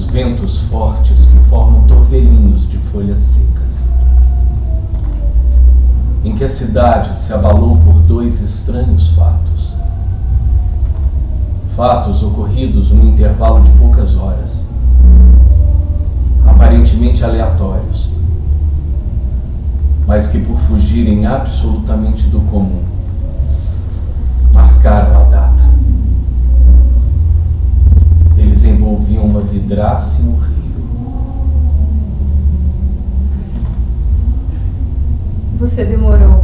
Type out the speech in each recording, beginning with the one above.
ventos fortes que formam torvelinhos de folhas secas, em que a cidade se abalou por dois estranhos fatos. Fatos ocorridos num intervalo de poucas horas, aparentemente aleatórios, mas que, por fugirem absolutamente do comum, marcaram a data. Eles envolviam uma vidraça e um rio. Você demorou.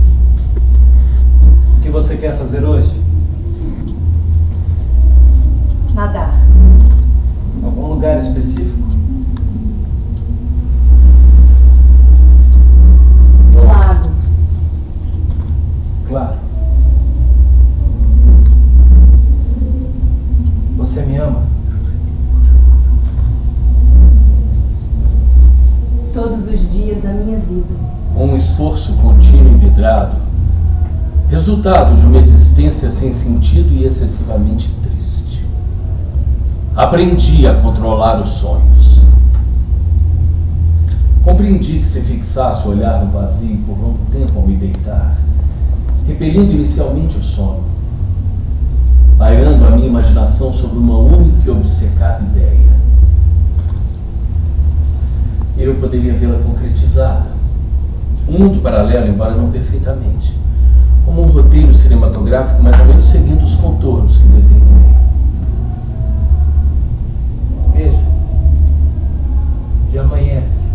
O que você quer fazer hoje? Nadar. Algum lugar específico? Do lago. Claro. Você me ama? Todos os dias da minha vida. Com um esforço contínuo e vidrado, resultado de uma existência sem sentido e excessivamente triste, aprendi a controlar os sonhos. Compreendi que se fixasse o olhar no vazio por longo tempo ao me deitar, repelindo inicialmente o sono, pairando a minha imaginação sobre uma única e obcecada ideia, eu poderia vê-la concretizada. Um mundo paralelo, embora não perfeitamente, como um roteiro cinematográfico mais ou menos seguindo os contornos que determinei. Veja, já amanhece.